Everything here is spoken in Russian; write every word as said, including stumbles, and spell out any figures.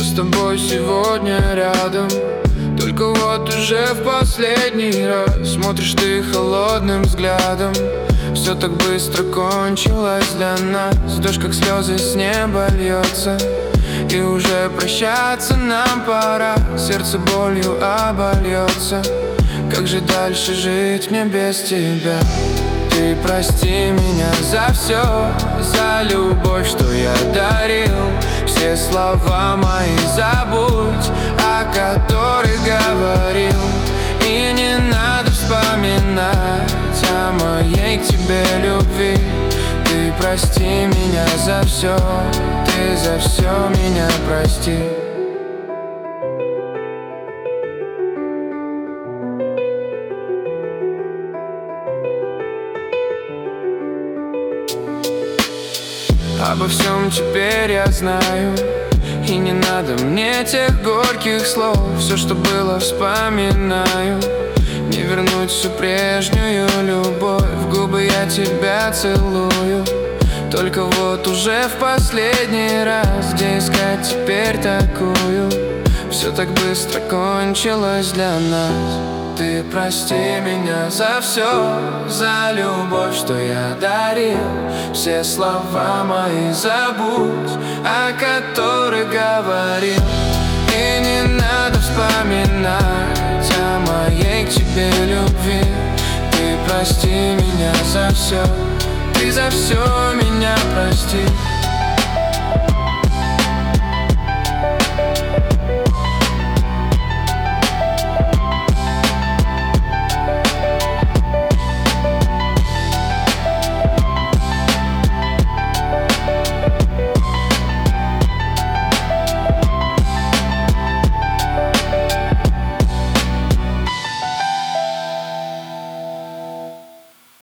с тобой сегодня рядом. Только вот уже в последний раз смотришь ты холодным взглядом. Все так быстро кончилось для нас. Дождь как слезы с неба льется, и уже прощаться нам пора. Сердце болью обольется. Как же дальше жить мне без тебя? Ты прости меня за все, за любовь, что я дарил. Все слова мои забудь, о которых говорил. И не надо вспоминать о моей к тебе любви. Ты прости меня за все, ты за все меня прости. Обо всем теперь я знаю, и не надо мне тех горьких слов. Все, что было, вспоминаю. Не вернуть всю прежнюю любовь. В губы я тебя целую. Только вот уже в последний раз, где искать теперь такую? Все так быстро кончилось для нас. Ты прости меня за все, за любовь, что я дарил. Все слова мои забудь, о которых говорил. И не надо вспоминать о моей к тебе любви. Ты прости меня за все, ты за все меня прости.